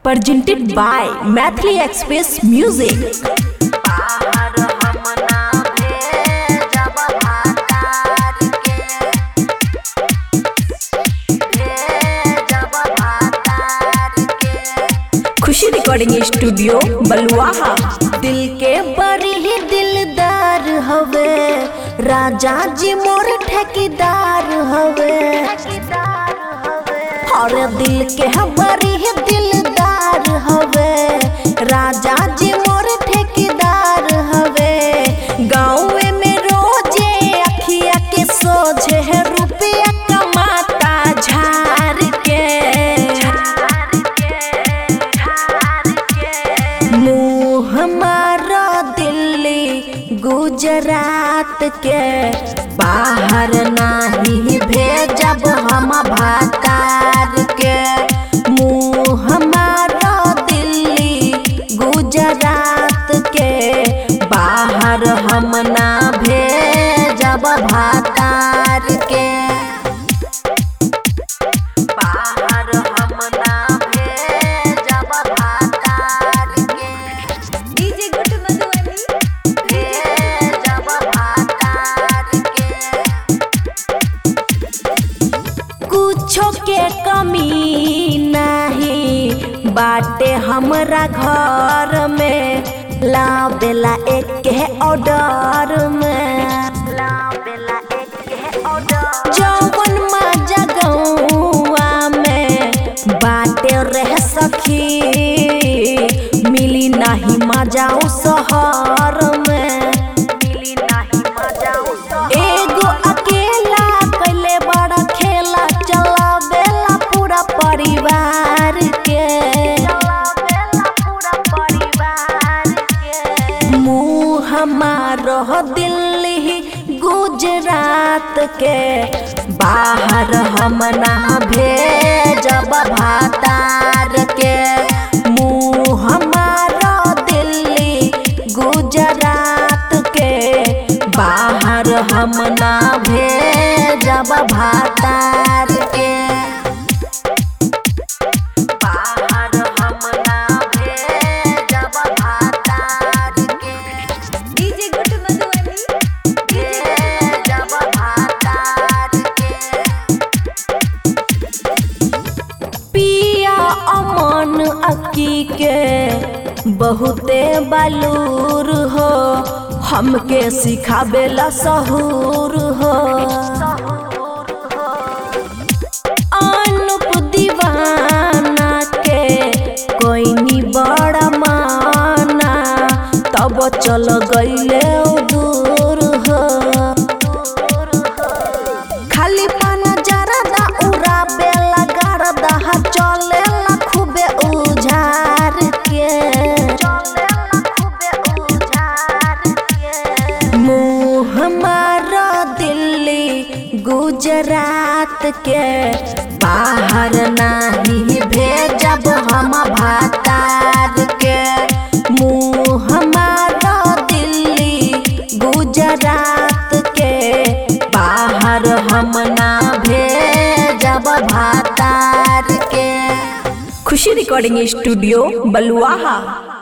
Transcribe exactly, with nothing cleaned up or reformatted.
presented by Mathli Express Music. Khushi recording studio Baluaha. दिल के बड़ी ही दिलदार हवे, राजा जी मोर ठेकेदार हवे। और दिल के बड़ी ही दिलदार हवे, राजा जी मोर ठेकेदार हवे। गाँव में रोजे अखिया के सोझे है रुपया कमाता झार के। मुँह हमारा दिल्ली गुजरात के, बाहर नहीं भेजब हम भातार के। मुँह हमारा दिल्ली गुजरात के, बाहर हम ना भेजब भातार के। बाहर हम ना भेजब भातार के। डीजे गुड मधुबनी भेजब भातार के। कुछो के कमी नहीं बाटे हमरा घर में, लावेला एक के ऑर्डर में। लावेला एक के ऑर्डर जौवन मजा गौआ में बाटे रह सखी, मिली नहीं मजा उ शहर में। मिली नहीं मजा उ शहर। एगो अकेला कैले बड़ा खेला, चलावेला पूरा परिवार के। चलावेला पूरा परिवार के। मुँह हमारो दिल्ली गुजरात के, बाहर हम ना भेजब भातार के। मुँह हमारा दिल्ली गुजरात के, बाहर हम ना भेजब भातार के। बाहर हम ना भेजब भातार के। डीजे गुड मधुबनी भेजब भातार के। पिया अमन अक्की के बहुते बालूर हो, हमके सिखावेला सहूर हो। अनुप दीवाना के कोई नी बड़ा माना, तब चल गईले दूर हो। खाली पाना जरदा उड़ा बेला गरदा, चलेला खूबे उझार के। चलेला खूबे उझार के। मुँह हमारा दिल्ली गुजरात के, बाहर नहीं भेजब हम भातार के। मुँह हमारा दिल्ली गुजरात के, बाहर हम ना भेजब भातार के। खुशी रिकॉर्डिंग स्टूडियो बलुआहा।